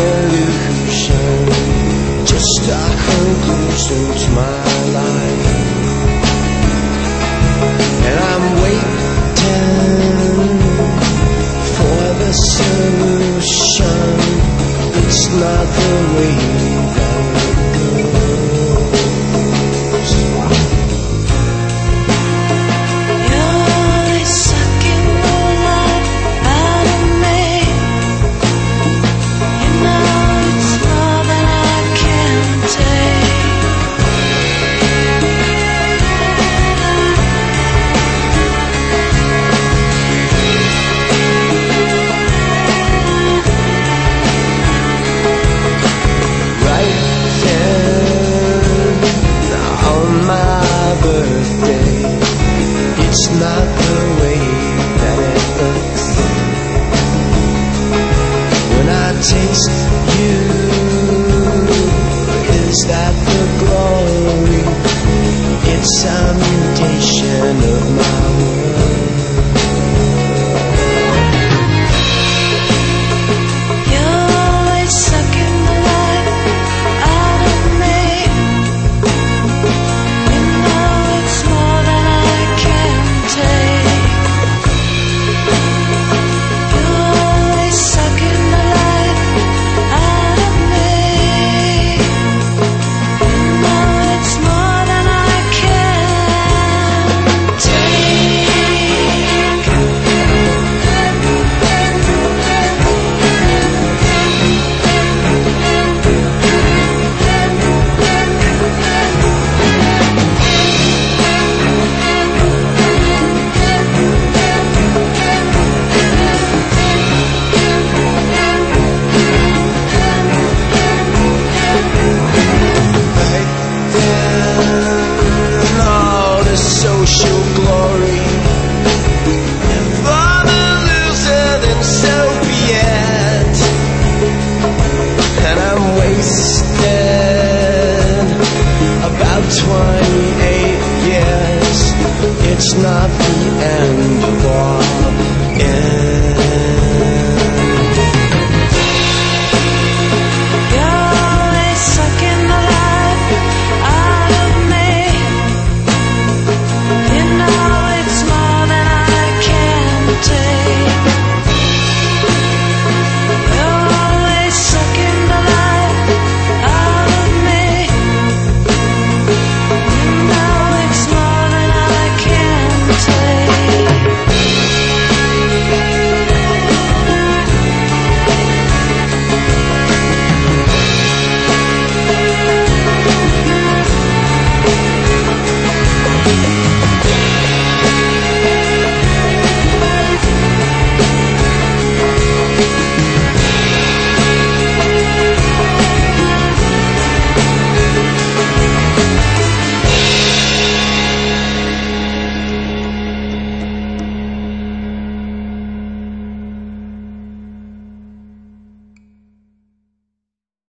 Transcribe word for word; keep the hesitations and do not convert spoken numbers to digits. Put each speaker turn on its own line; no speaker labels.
illusion, just a conclusion to my life. And I'm waiting for the solution. It's not the way that it goes.
You're sucking the life out of me. You know it's more than I can take.
Right then, on my birthday, it's not the way that it looks. When I taste you, is that the glory? It's a mutation of my world.
You're always sucking the life out of me. You know it's more than I can take. You're always sucking the life out of me. You know it's more than I can take.
Right then, all the social glory. If I'm a loser, then so be it. And I'm wasted about twenty-eight years. It's not the end, boy.